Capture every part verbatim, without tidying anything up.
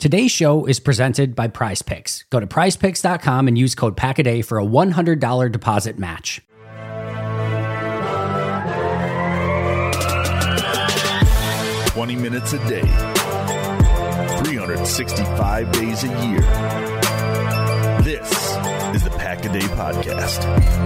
Today's show is presented by Prize Picks. Go to prize picks dot com and use code PACKADAY for a one hundred dollars deposit match. twenty minutes a day, three hundred sixty-five days a year. This is the Pack-A-Day Podcast.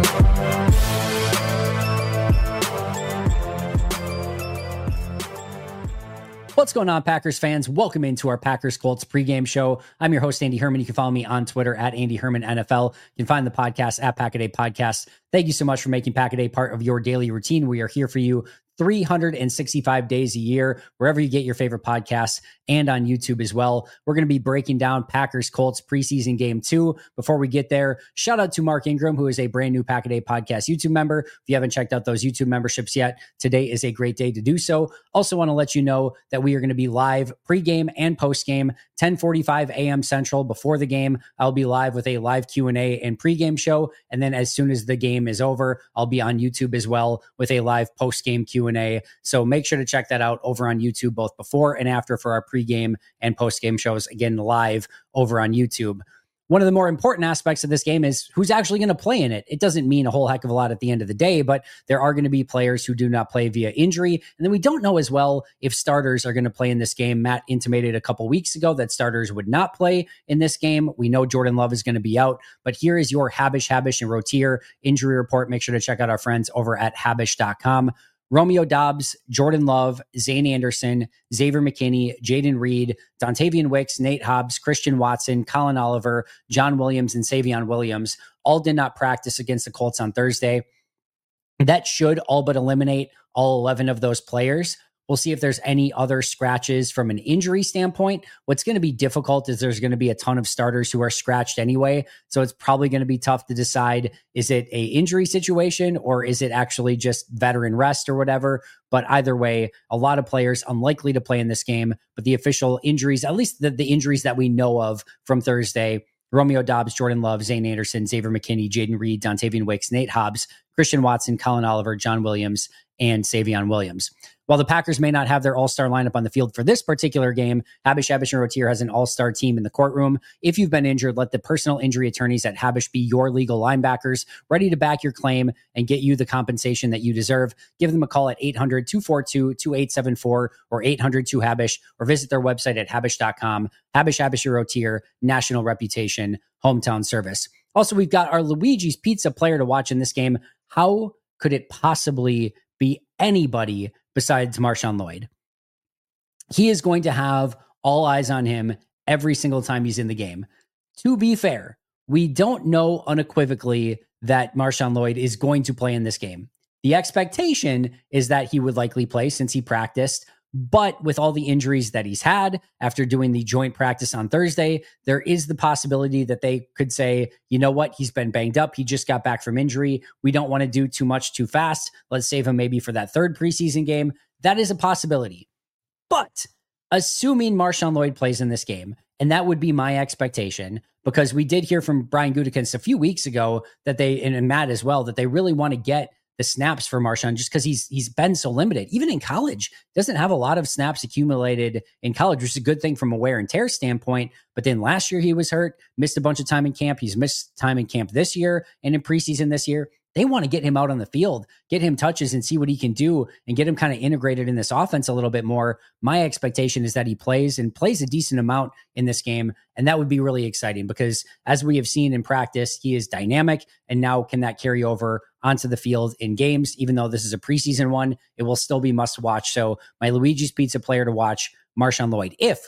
What's going on, Packers fans? Welcome into our Packers Colts pregame show. I'm your host, Andy Herman. You can follow me on Twitter at Andy Herman N F L. You can find the podcast at Pack-A-Day Podcast. Thank you so much for making Pack-A-Day part of your daily routine. We are here for you three hundred sixty-five days a year, wherever you get your favorite podcasts, and on YouTube as well. We're going to be breaking down Packers Colts preseason game two. Before we get there, shout out to Mark Ingram, who is a brand new Pack-A-Day Podcast YouTube member. If you haven't checked out those YouTube memberships yet, today is a great day to do so. Also want to let you know that we are going to be live pregame and postgame, ten forty-five a.m. Central. Before the game, I'll be live with a live Q and A and pregame show. And then as soon as the game is over, I'll be on YouTube as well with a live postgame Q and A. So make sure to check that out over on YouTube, both before and after, for our pregame and postgame shows, again, live over on YouTube. One of the more important aspects of this game is who's actually going to play in it. It doesn't mean a whole heck of a lot at the end of the day, but there are going to be players who do not play via injury. And then we don't know as well if starters are going to play in this game. Matt intimated a couple weeks ago that starters would not play in this game. We know Jordan Love is going to be out, but here is your Habish, Habish, and Rotier injury report. Make sure to check out our friends over at habish dot com. Romeo Doubs, Jordan Love, Zane Anderson, Xavier McKinney, Jaden Reed, Dontavian Wicks, Nate Hobbs, Christian Watson, Colin Oliver, John Williams, and Savion Williams all did not practice against the Colts on Thursday. That should all but eliminate all eleven of those players. We'll see if there's any other scratches from an injury standpoint. What's going to be difficult is there's going to be a ton of starters who are scratched anyway. So it's probably going to be tough to decide, is it a injury situation or is it actually just veteran rest or whatever? But either way, a lot of players unlikely to play in this game. But the official injuries, at least the, the injuries that we know of from Thursday, Romeo Doubs, Jordan Love, Zane Anderson, Xavier McKinney, Jaden Reed, Dontavian Wicks, Nate Hobbs, Christian Watson, Colin Oliver, John Williams, and Savion Williams. While the Packers may not have their all-star lineup on the field for this particular game, Habish, Habish, and Rotier has an all-star team in the courtroom. If you've been injured, let the personal injury attorneys at Habish be your legal linebackers, ready to back your claim and get you the compensation that you deserve. Give them a call at eight hundred, two four two, two eight seven four or eight hundred, two habish or visit their website at habish dot com. Habish, Habish, and Rotier, national reputation, hometown service. Also, we've got our Luigi's Pizza player to watch in this game. How could it possibly be anybody besides Marshawn Lloyd? He is going to have all eyes on him every single time he's in the game. To be fair, we don't know unequivocally that Marshawn Lloyd is going to play in this game. The expectation is that he would likely play since he practiced, but with all the injuries that he's had after doing the joint practice on Thursday, there is the possibility that they could say, you know what, he's been banged up. He just got back from injury. We don't want to do too much too fast. Let's save him maybe for that third preseason game. That is a possibility. But assuming Marshawn Lloyd plays in this game, and that would be my expectation, because we did hear from Brian Gutekunst a few weeks ago that they, and Matt as well, that they really want to get the snaps for Marshawn just because he's he's been so limited. Even in college, doesn't have a lot of snaps accumulated in college, which is a good thing from a wear and tear standpoint. But then last year he was hurt, missed a bunch of time in camp. He's missed time in camp this year and in preseason this year. They want to get him out on the field, get him touches and see what he can do and get him kind of integrated in this offense a little bit more. My expectation is that he plays and plays a decent amount in this game. And that would be really exciting because as we have seen in practice, he is dynamic. And now can that carry over onto the field in games? Even though this is a preseason one, it will still be must watch. So my Luigi's Pizza player to watch, Marshawn Lloyd. If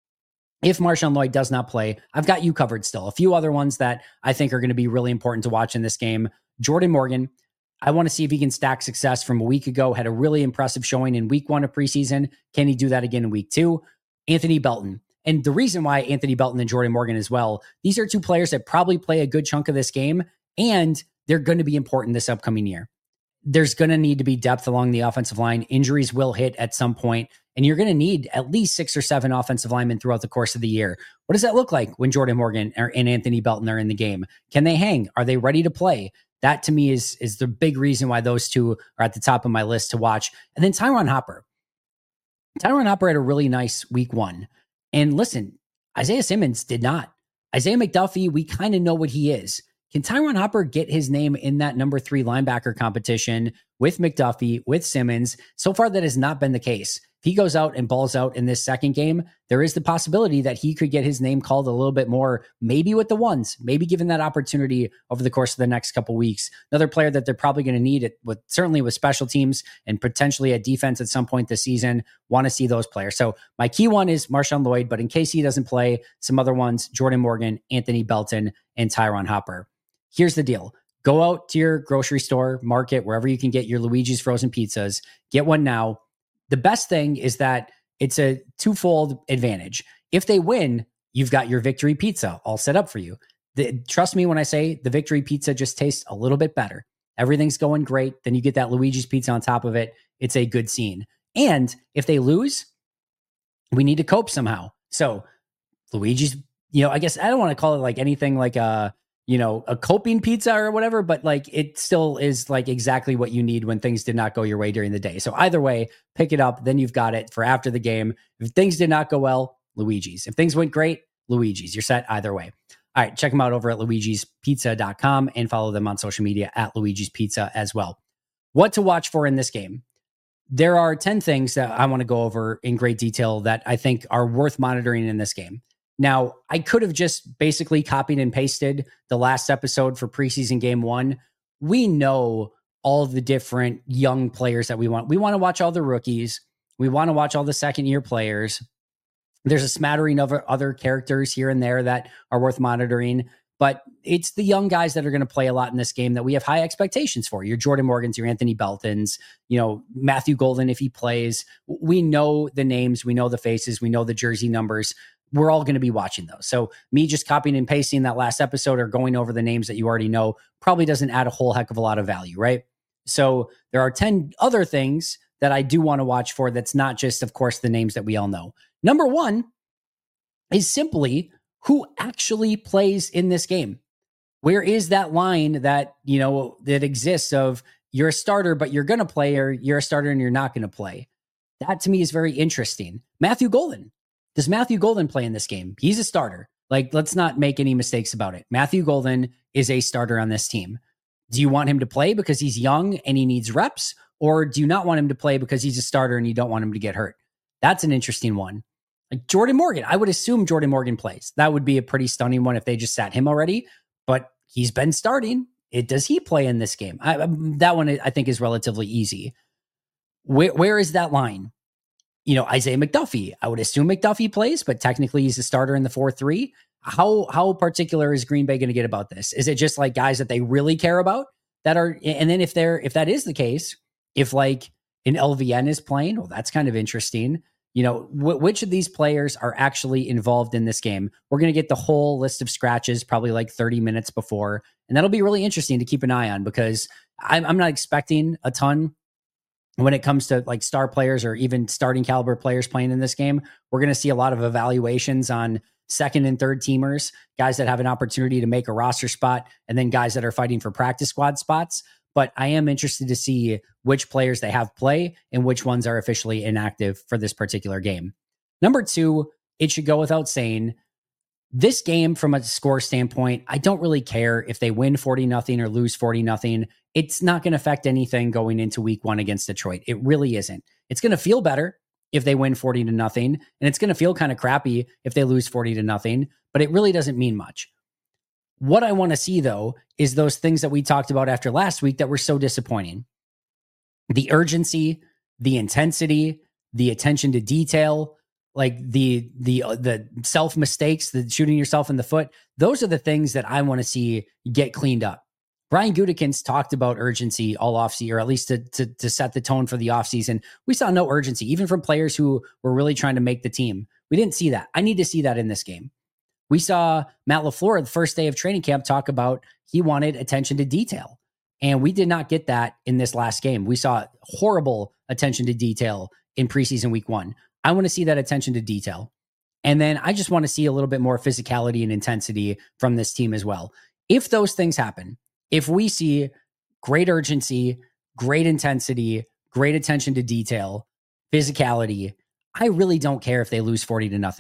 If Marshawn Lloyd does not play, I've got you covered still. A few other ones that I think are going to be really important to watch in this game. Jordan Morgan, I want to see if he can stack success from a week ago. Had a really impressive showing in week one of preseason. Can he do that again in week two? Anthony Belton. And the reason why Anthony Belton and Jordan Morgan as well, these are two players that probably play a good chunk of this game, and they're going to be important this upcoming year. There's going to need to be depth along the offensive line. Injuries will hit at some point, and you're going to need at least six or seven offensive linemen throughout the course of the year. What does that look like when Jordan Morgan and Anthony Belton are in the game? Can they hang? Are they ready to play? That to me is, is the big reason why those two are at the top of my list to watch. And then Tyron Hopper. Tyron Hopper had a really nice week one. And listen, Isaiah Simmons did not. Isaiah McDuffie, we kind of know what he is. Can Tyron Hopper get his name in that number three linebacker competition with McDuffie, with Simmons? So far, that has not been the case. If he goes out and balls out in this second game, there is the possibility that he could get his name called a little bit more, maybe with the ones, maybe given that opportunity over the course of the next couple weeks. Another player that they're probably going to need it with, certainly with special teams and potentially a defense at some point this season. Want to see those players. So my key one is Marshawn Lloyd, but in case he doesn't play, some other ones, Jordan Morgan, Anthony Belton, and Tyron Hopper. Here's the deal. Go out to your grocery store, market, wherever you can get your Luigi's frozen pizzas. Get one now. The best thing is that it's a twofold advantage. If they win, you've got your victory pizza all set up for you. The, trust me when I say the victory pizza just tastes a little bit better. Everything's going great. Then you get that Luigi's pizza on top of it. It's a good scene. And if they lose, we need to cope somehow. So Luigi's, you know, I guess I don't want to call it like anything like a, you know, a coping pizza or whatever, but like it still is like exactly what you need when things did not go your way during the day. So either way, pick it up. Then you've got it for after the game. If things did not go well, Luigi's. If things went great, Luigi's. You're set either way. All right, check them out over at luigis pizza dot com and follow them on social media at Luigi's Pizza as well. What to watch for in this game? There are ten things that I want to go over in great detail that I think are worth monitoring in this game. Now, I could have just basically copied and pasted the last episode for preseason game one. We know all the different young players that we want. We want to watch all the rookies. We want to watch all the second year players. There's a smattering of other characters here and there that are worth monitoring, but it's the young guys that are going to play a lot in this game that we have high expectations for. Your Jordan Morgans, your Anthony Beltons, you know, Matthew Golden, if he plays. We know the names, we know the faces, we know the jersey numbers. We're all going to be watching those. So me just copying and pasting that last episode or going over the names that you already know probably doesn't add a whole heck of a lot of value, right? So there are ten other things that I do want to watch for that's not just, of course, the names that we all know. Number one is simply who actually plays in this game. Where is that line that, you know, that exists of you're a starter, but you're going to play, or you're a starter and you're not going to play? That to me is very interesting. Matthew Golden. Does Matthew Golden play in this game? He's a starter. Like, let's not make any mistakes about it. Matthew Golden is a starter on this team. Do you want him to play because he's young and he needs reps? Or do you not want him to play because he's a starter and you don't want him to get hurt? That's an interesting one. Like Jordan Morgan, I would assume Jordan Morgan plays. That would be a pretty stunning one if they just sat him already, but he's been starting. It, does he play in this game? I, that one I think is relatively easy. Where, where is that line? You know, Isaiah McDuffie, I would assume McDuffie plays, but technically he's a starter in the four three. How how particular is Green Bay going to get about this? Is it just like guys that they really care about that are, and then if they're, if that is the case, if like an L V N is playing, well, that's kind of interesting. You know, wh- which of these players are actually involved in this game? We're going to get the whole list of scratches probably like thirty minutes before, and that'll be really interesting to keep an eye on because I'm, I'm not expecting a ton when it comes to like star players or even starting caliber players playing in this game. We're going to see a lot of evaluations on second and third teamers, guys that have an opportunity to make a roster spot, and then guys that are fighting for practice squad spots. But I am interested to see which players they have play and which ones are officially inactive for this particular game. Number two, it should go without saying, this game from a score standpoint, I don't really care if they win forty nothing or lose forty nothing. It's not going to affect anything going into week one against Detroit. It really isn't. It's going to feel better if they win forty to nothing, and it's going to feel kind of crappy if they lose forty to nothing, but it really doesn't mean much. What I want to see, though, is those things that we talked about after last week that were so disappointing. The urgency, the intensity, the attention to detail, like the the uh, the self mistakes, the shooting yourself in the foot. Those are the things that I want to see get cleaned up. Brian Gutekunst talked about urgency all offseason, or at least to, to to set the tone for the offseason. We saw no urgency, even from players who were really trying to make the team. We didn't see that. I need to see that in this game. We saw Matt LaFleur, the first day of training camp, talk about he wanted attention to detail. And we did not get that in this last game. We saw horrible attention to detail in preseason week one. I want to see that attention to detail. And then I just want to see a little bit more physicality and intensity from this team as well. If those things happen, if we see great urgency, great intensity, great attention to detail, physicality, I really don't care if they lose forty to nothing.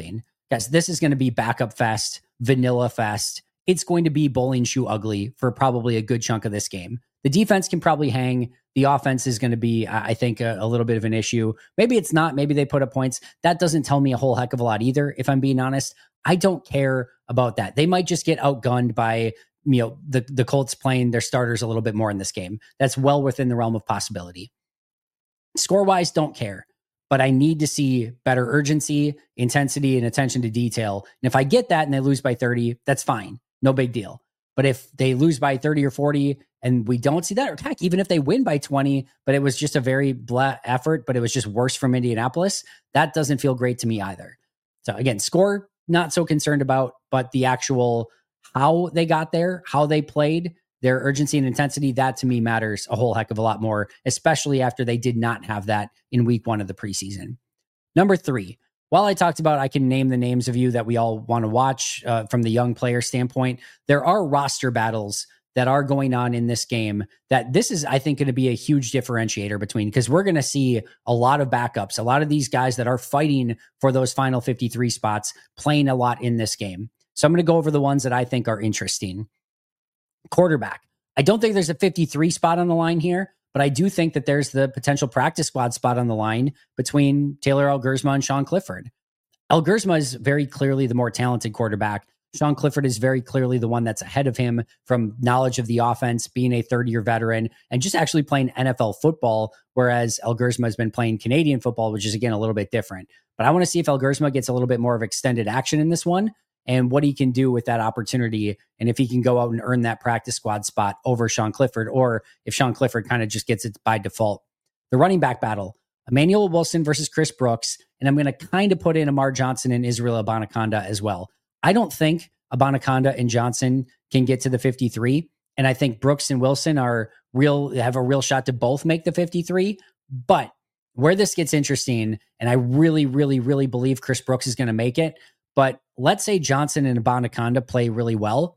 Guys, this is going to be backup fest, vanilla fest. It's going to be bowling shoe ugly for probably a good chunk of this game. The defense can probably hang. The offense is going to be, I think, a, a little bit of an issue. Maybe it's not. Maybe they put up points. That doesn't tell me a whole heck of a lot either, if I'm being honest. I don't care about that. They might just get outgunned by, you know, the, the Colts playing their starters a little bit more in this game. That's well within the realm of possibility. Score-wise, don't care. But I need to see better urgency, intensity, and attention to detail. And if I get that and they lose by thirty, that's fine. No big deal. But if they lose by thirty or forty and we don't see that, or heck, even if they win by twenty, but it was just a very blah effort, but it was just worse from Indianapolis, that doesn't feel great to me either. So again, score, not so concerned about, but the actual how they got there, how they played, their urgency and intensity, that to me matters a whole heck of a lot more, especially after they did not have that in week one of the preseason. Number three, while I talked about I can name the names of you that we all want to watch uh, from the young player standpoint, there are roster battles that are going on in this game that this is, I think, going to be a huge differentiator between, because we're going to see a lot of backups, a lot of these guys that are fighting for those final fifty-three spots playing a lot in this game. So I'm going to go over the ones that I think are interesting. Quarterback. I don't think there's a fifty-three spot on the line here, but I do think that there's the potential practice squad spot on the line between Taylor Elgersma and Sean Clifford. Elgersma is very clearly the more talented quarterback. Sean Clifford is very clearly the one that's ahead of him from knowledge of the offense, being a third-year veteran, and just actually playing N F L football, whereas Elgersma has been playing Canadian football, which is, again, a little bit different. But I want to see if Elgersma gets a little bit more of extended action in this one, and what he can do with that opportunity, and if he can go out and earn that practice squad spot over Sean Clifford, or if Sean Clifford kind of just gets it by default. The running back battle, Emmanuel Wilson versus Chris Brooks, and I'm going to kind of put in Amar Johnson and Israel Abanikanda as well. I don't think Abanikanda and Johnson can get to the fifty-three, and I think Brooks and Wilson are real have a real shot to both make the fifty-three, but where this gets interesting, and I really, really, really believe Chris Brooks is going to make it, but let's say Johnson and Abanikanda play really well.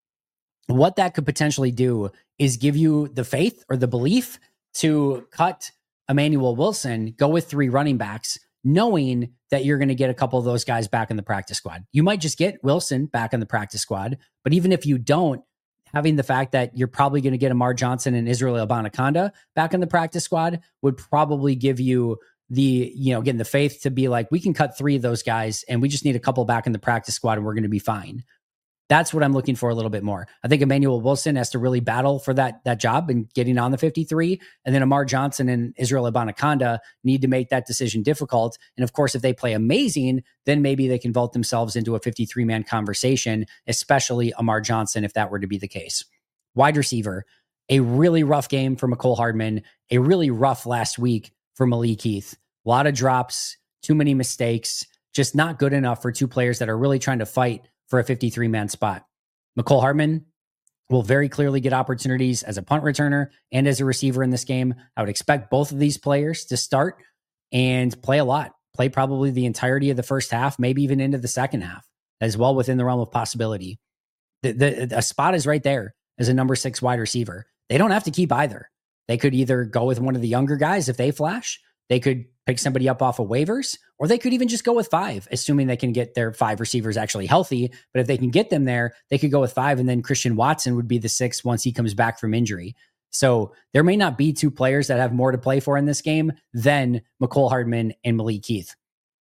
What that could potentially do is give you the faith or the belief to cut Emmanuel Wilson, go with three running backs, knowing that you're going to get a couple of those guys back in the practice squad. You might just get Wilson back in the practice squad, but even if you don't, having the fact that you're probably going to get Amar Johnson and Israel Abanikanda back in the practice squad would probably give you the, you know, again, the faith to be like, we can cut three of those guys and we just need a couple back in the practice squad and we're going to be fine. That's what I'm looking for a little bit more. I think Emmanuel Wilson has to really battle for that, that job and getting on the fifty-three. And then Amar Johnson and Israel Abanikanda need to make that decision difficult. And of course, if they play amazing, then maybe they can vault themselves into a fifty-three man conversation, especially Amar Johnson, if that were to be the case. Wide receiver, a really rough game for Mecole Hardman, a really rough last week for Malik Heath. A lot of drops, too many mistakes, just not good enough for two players that are really trying to fight for a fifty-three man spot. Mecole Hardman will very clearly get opportunities as a punt returner and as a receiver in this game. I would expect both of these players to start and play a lot, play probably the entirety of the first half, maybe even into the second half, as well within the realm of possibility. The, the, a spot is right there as a number six wide receiver. They don't have to keep either. They could either go with one of the younger guys if they flash. They could pick somebody up off of waivers, or they could even just go with five, assuming they can get their five receivers actually healthy. But if they can get them there, they could go with five, and then Christian Watson would be the sixth once he comes back from injury. So there may not be two players that have more to play for in this game than Mecole Hardman and Malik Heath.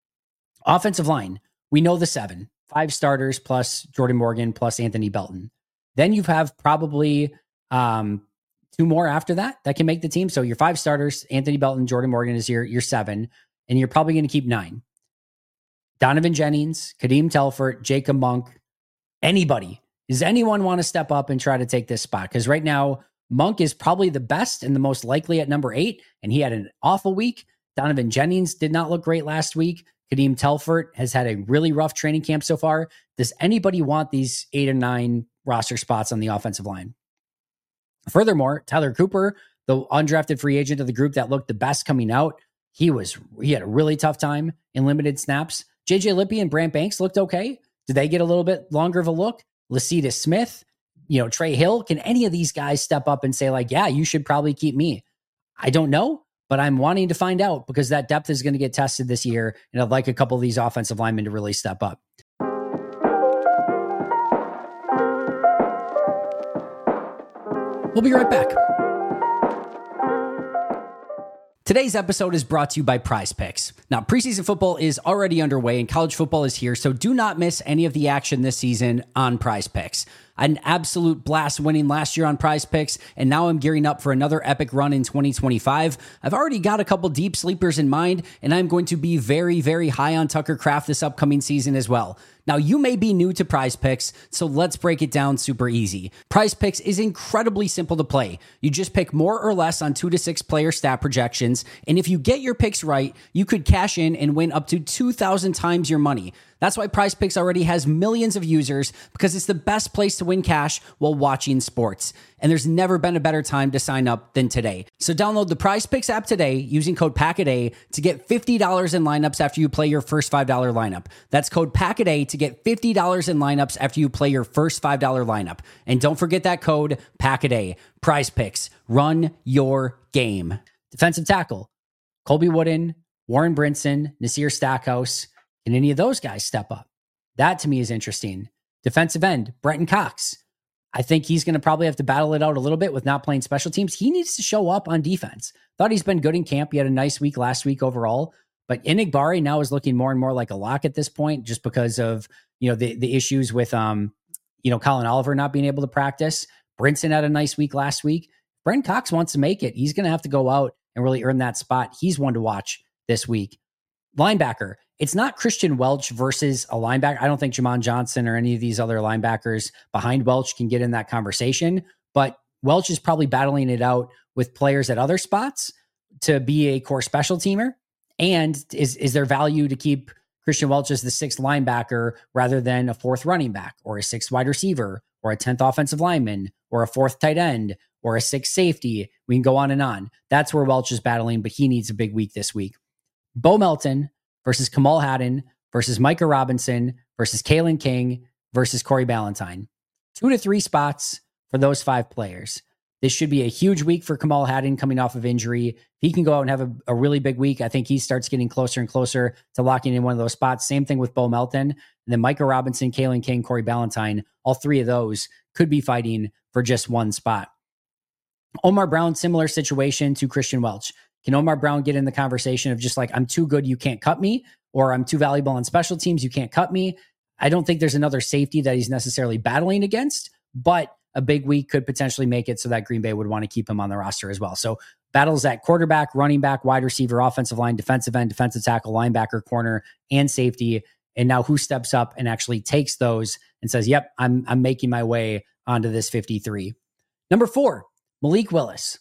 Offensive line, we know the seven, five starters plus Jordan Morgan plus Anthony Belton. Then you have probably um, two more after that that can make the team. So your five starters, Anthony Belton, Jordan Morgan is your, your seven, and you're probably going to keep nine. Donovan Jennings, Kadeem Telfort, Jacob Monk, anybody. Does anyone want to step up and try to take this spot? Because right now, Monk is probably the best and the most likely at number eight, and he had an awful week. Donovan Jennings did not look great last week. Kadeem Telfort has had a really rough training camp so far. Does anybody want these eight or nine roster spots on the offensive line? Furthermore, Tyler Cooper, the undrafted free agent of the group that looked the best coming out, he was he had a really tough time in limited snaps. J J Lippy and Brant Banks looked okay. Did they get a little bit longer of a look? Lacita Smith, you know, Trey Hill, can any of these guys step up and say like, yeah, you should probably keep me? I don't know, but I'm wanting to find out because that depth is going to get tested this year. And I'd like a couple of these offensive linemen to really step up. We'll be right back. Today's episode is brought to you by Prize Picks. Now, preseason football is already underway and college football is here, so do not miss any of the action this season on Prize Picks. I had an absolute blast winning last year on Prize Picks, and now I'm gearing up for another epic run in twenty twenty-five. I've already got a couple deep sleepers in mind, and I'm going to be very, very high on Tucker Kraft this upcoming season as well. Now, you may be new to Prize Picks, so let's break it down super easy. Prize Picks is incredibly simple to play. You just pick more or less on two to six player stat projections, and if you get your picks right, you could cash in and win up to two thousand times your money. That's why Prize Picks already has millions of users, because it's the best place to win cash while watching sports. And there's never been a better time to sign up than today. So download the Prize Picks app today using code PACKADAY to get fifty dollars in lineups after you play your first five dollars lineup. That's code PACKADAY to get fifty dollars in lineups after you play your first five dollars lineup. And don't forget that code PACKADAY. Prize Picks. Run your game. Defensive tackle, Colby Wooden, Warren Brinson, Nasir Stackhouse. Can any of those guys step up? That to me is interesting. Defensive end, Brenton Cox. I think he's going to probably have to battle it out a little bit with not playing special teams. He needs to show up on defense. Thought he's been good in camp. He had a nice week last week overall, but Enigbari now is looking more and more like a lock at this point, just because of, you know, the, the issues with, um, you know, Colin Oliver not being able to practice. Brinson had a nice week last week. Brenton Cox wants to make it. He's going to have to go out and really earn that spot. He's one to watch this week. Linebacker. It's not Christian Welch versus a linebacker. I don't think Jamon Johnson or any of these other linebackers behind Welch can get in that conversation, but Welch is probably battling it out with players at other spots to be a core special teamer. And is, is there value to keep Christian Welch as the sixth linebacker rather than a fourth running back or a sixth wide receiver or a tenth offensive lineman or a fourth tight end or a sixth safety? We can go on and on. That's where Welch is battling, but he needs a big week this week. Bo Melton versus Kamal Haddon versus Micah Robinson versus Kalen King versus Corey Ballantyne. Two to three spots for those five players. This should be a huge week for Kamal Haddon coming off of injury. If he can go out and have a, a really big week, I think he starts getting closer and closer to locking in one of those spots. Same thing with Bo Melton. And then Micah Robinson, Kalen King, Corey Ballantyne, all three of those could be fighting for just one spot. Omar Brown, similar situation to Christian Welch. Can Omar Brown get in the conversation of just like, I'm too good, you can't cut me, or I'm too valuable on special teams, you can't cut me? I don't think there's another safety that he's necessarily battling against, but a big week could potentially make it so that Green Bay would want to keep him on the roster as well. So battles at quarterback, running back, wide receiver, offensive line, defensive end, defensive tackle, linebacker, corner, and safety. And now who steps up and actually takes those and says, yep, I'm, I'm making my way onto this fifty-three. Number four, Malik Willis.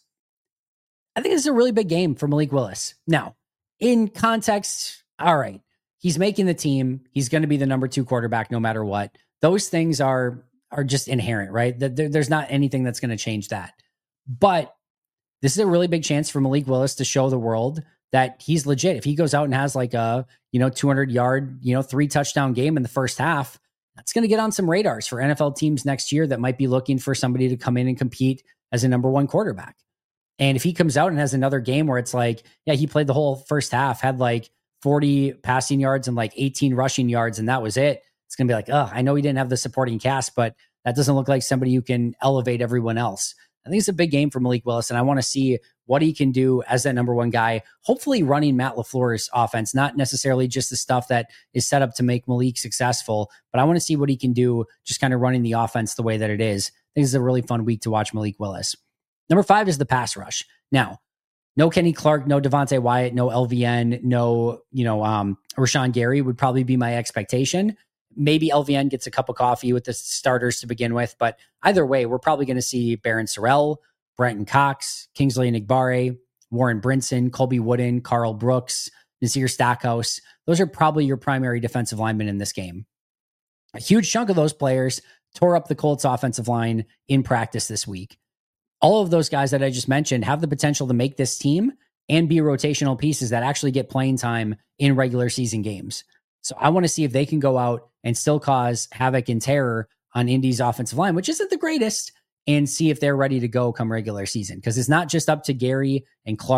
I think this is a really big game for Malik Willis. Now, in context, all right, he's making the team. He's going to be the number two quarterback no matter what. Those things are are just inherent, right? There, there's not anything that's going to change that. But this is a really big chance for Malik Willis to show the world that he's legit. If he goes out and has like a, you know, two hundred yard, you know, three touchdown game in the first half, that's going to get on some radars for N F L teams next year that might be looking for somebody to come in and compete as a number one quarterback. And if he comes out and has another game where it's like, yeah, he played the whole first half, had like forty passing yards and like eighteen rushing yards, and that was it. It's going to be like, oh, I know he didn't have the supporting cast, but that doesn't look like somebody who can elevate everyone else. I think it's a big game for Malik Willis, and I want to see what he can do as that number one guy, hopefully running Matt LaFleur's offense, not necessarily just the stuff that is set up to make Malik successful, but I want to see what he can do just kind of running the offense the way that it is. I think this is a really fun week to watch Malik Willis. Number five is the pass rush. Now, no Kenny Clark, no Devontae Wyatt, no L V N, no, you know, um, Rashawn Gary would probably be my expectation. Maybe L V N gets a cup of coffee with the starters to begin with, but either way, we're probably going to see Barron Sorrell, Brenton Cox, Kingsley Enigbare, Warren Brinson, Colby Wooden, Carl Brooks, Nasir Stackhouse. Those are probably your primary defensive linemen in this game. A huge chunk of those players tore up the Colts offensive line in practice this week. All of those guys that I just mentioned have the potential to make this team and be rotational pieces that actually get playing time in regular season games. So I want to see if they can go out and still cause havoc and terror on Indy's offensive line, which isn't the greatest, and see if they're ready to go come regular season. Because it's not just up to Gary and Clark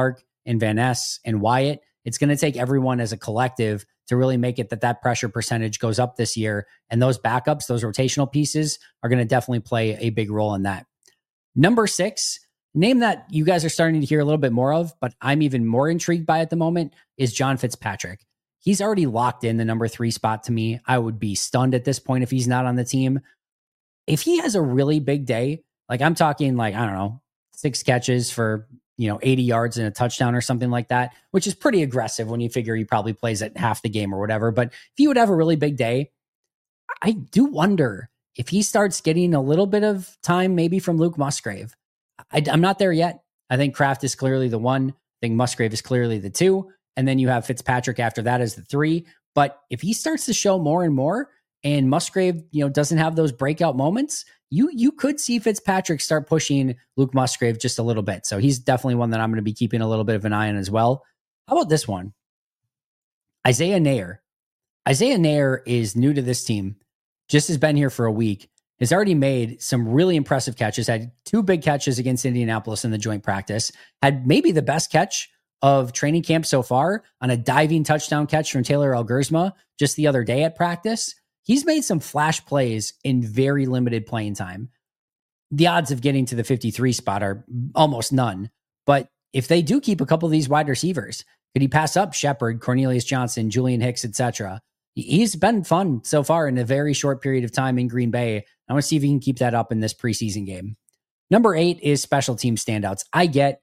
and Van Ness and Wyatt. It's going to take everyone as a collective to really make it that that pressure percentage goes up this year. And those backups, those rotational pieces are going to definitely play a big role in that. Number six, name that you guys are starting to hear a little bit more of, but I'm even more intrigued by at the moment, is John Fitzpatrick. He's already locked in the number three spot to me. I would be stunned at this point if he's not on the team. If he has a really big day, like I'm talking like, I don't know, six catches for, you know, eighty yards and a touchdown or something like that, which is pretty aggressive when you figure he probably plays at half the game or whatever. But if he would have a really big day, I do wonder if he starts getting a little bit of time, maybe from Luke Musgrave. I, I'm not there yet. I think Kraft is clearly the one. I think Musgrave is clearly the two. And then you have Fitzpatrick after that as the three. But if he starts to show more and more and Musgrave, you know, doesn't have those breakout moments, you you could see Fitzpatrick start pushing Luke Musgrave just a little bit. So he's definitely one that I'm going to be keeping a little bit of an eye on as well. How about this one? Isaiah Neyor. Isaiah Neyor is new to this team, just has been here for a week, has already made some really impressive catches, had two big catches against Indianapolis in the joint practice, had maybe the best catch of training camp so far on a diving touchdown catch from Taylor Algersma just the other day at practice. He's made some flash plays in very limited playing time. The odds of getting to the fifty-three spot are almost none. But if they do keep a couple of these wide receivers, could he pass up Shepard, Cornelius Johnson, Julian Hicks, et cetera? He's been fun so far in a very short period of time in Green Bay. I want to see if he can keep that up in this preseason game. Number eight is special team standouts. I get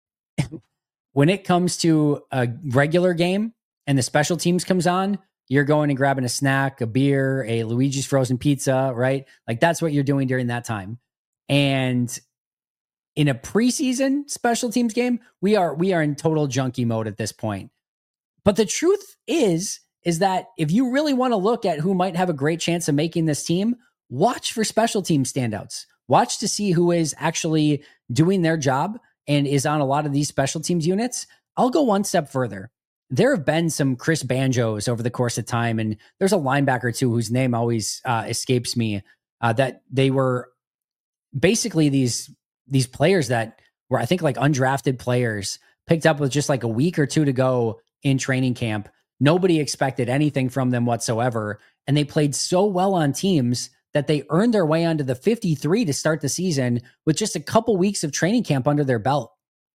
when it comes to a regular game and the special teams comes on, you're going and grabbing a snack, a beer, a Luigi's Frozen Pizza, right? Like that's what you're doing during that time. And in a preseason special teams game, we are we are in total junkie mode at this point. But the truth is, is that if you really want to look at who might have a great chance of making this team, watch for special team standouts. Watch to see who is actually doing their job and is on a lot of these special teams units. I'll go one step further. There have been some Chris Banjos over the course of time, and there's a linebacker too whose name always uh, escapes me, uh, that they were basically these these players that were, I think, like undrafted players picked up with just like a week or two to go in training camp. Nobody expected anything from them whatsoever, and they played so well on teams that they earned their way onto the fifty-three to start the season with just a couple weeks of training camp under their belt.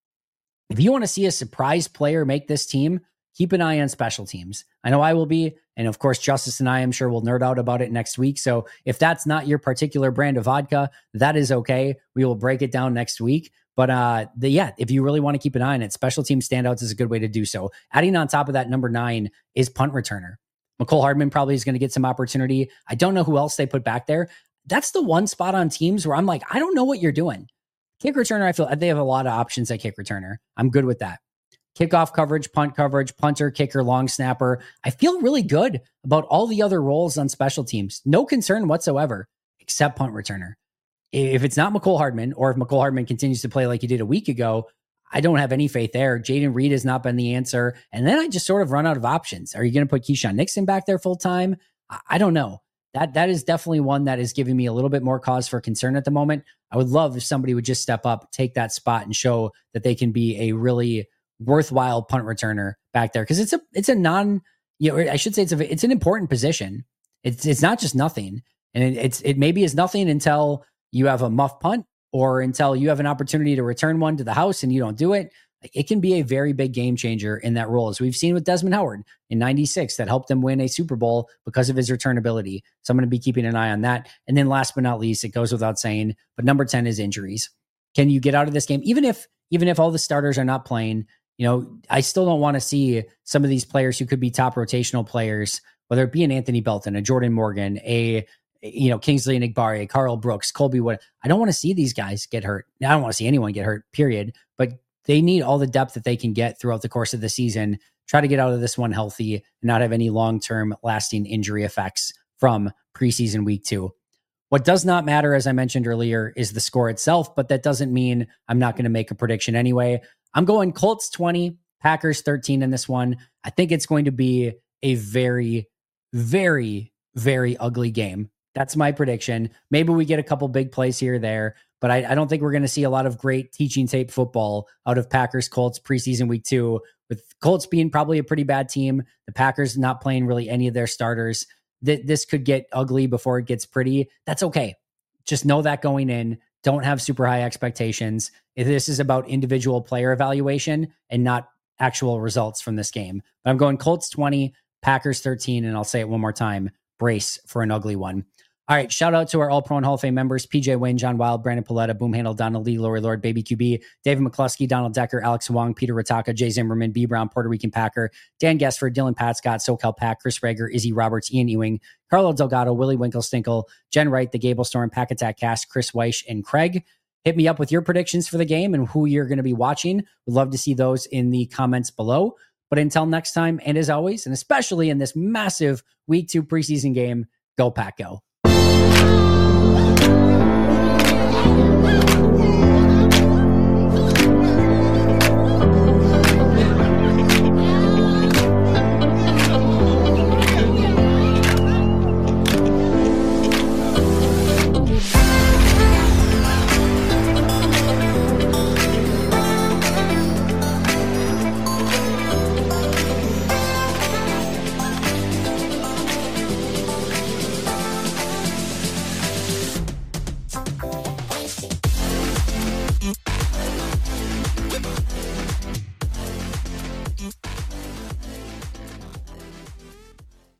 If you want to see a surprise player make this team, keep an eye on special teams. I know I will be. And of course, Justice and I, I'm sure will nerd out about it next week. So if that's not your particular brand of vodka, that is okay. We will break it down next week. But uh, the, yeah, if you really want to keep an eye on it, special team standouts is a good way to do so. Adding on top of that, number nine is punt returner. Mecole Hardman probably is going to get some opportunity. I don't know who else they put back there. That's the one spot on teams where I'm like, I don't know what you're doing. Kick returner, I feel they have a lot of options at kick returner. I'm good with that. Kickoff coverage, punt coverage, punter, kicker, long snapper. I feel really good about all the other roles on special teams. No concern whatsoever, except punt returner. If it's not Mecole Hardman, or if Mecole Hardman continues to play like he did a week ago, I don't have any faith there. Jaden Reed has not been the answer. And then I just sort of run out of options. Are you going to put Keyshawn Nixon back there full time? I don't know. That That is definitely one that is giving me a little bit more cause for concern at the moment. I would love if somebody would just step up, take that spot, and show that they can be a really worthwhile punt returner back there. Because it's a it's a non, you know, I should say it's a it's an important position. It's it's not just nothing, and it, it's it maybe is nothing until you have a muff punt or until you have an opportunity to return one to the house and you don't do it. It can be a very big game changer in that role, as we've seen with Desmond Howard in ninety-six, that helped them win a Super Bowl because of his returnability. So I'm going to be keeping an eye on that. And then last but not least, it goes without saying, but number ten is injuries. Can you get out of this game? Even if even if all the starters are not playing, you know, I still don't want to see some of these players who could be top rotational players, whether it be an Anthony Belton, a Jordan Morgan, a, you know, Kingsley Enagbare, Carl Brooks, Colby Wood. I don't want to see these guys get hurt. I don't want to see anyone get hurt, period. But they need all the depth that they can get throughout the course of the season. Try to get out of this one healthy and not have any long-term lasting injury effects from preseason week two. What does not matter, as I mentioned earlier, is the score itself, but that doesn't mean I'm not going to make a prediction anyway. I'm going Colts twenty, Packers thirteen in this one. I think it's going to be a very, very, very ugly game. That's my prediction. Maybe we get a couple big plays here or there, but I, I don't think we're going to see a lot of great teaching tape football out of Packers Colts preseason week two, with Colts being probably a pretty bad team. The Packers not playing really any of their starters. Th- this could get ugly before it gets pretty. That's okay. Just know that going in. Don't have super high expectations. This is about individual player evaluation and not actual results from this game. But I'm going Colts twenty, Packers thirteen, and I'll say it one more time. Brace for an ugly one. All right, shout out to our All-Pro and Hall of Fame members, P J Wayne, John Wild, Brandon Paletta, Boom Handle, Donald Lee, Lori Lord, Baby Q B, David McCluskey, Donald Decker, Alex Wong, Peter Rataka, Jay Zimmerman, B. Brown, Puerto Rican Packer, Dan Gesford, Dylan Patscott, SoCal Pack, Chris Rager, Izzy Roberts, Ian Ewing, Carlo Delgado, Willie Winkle-Stinkle, Jen Wright, The Gable Storm, Pack Attack Cast, Chris Weish, and Craig. Hit me up with your predictions for the game and who you're going to be watching. We'd love to see those in the comments below. But until next time, and as always, and especially in this massive week two preseason game, go Pack Go.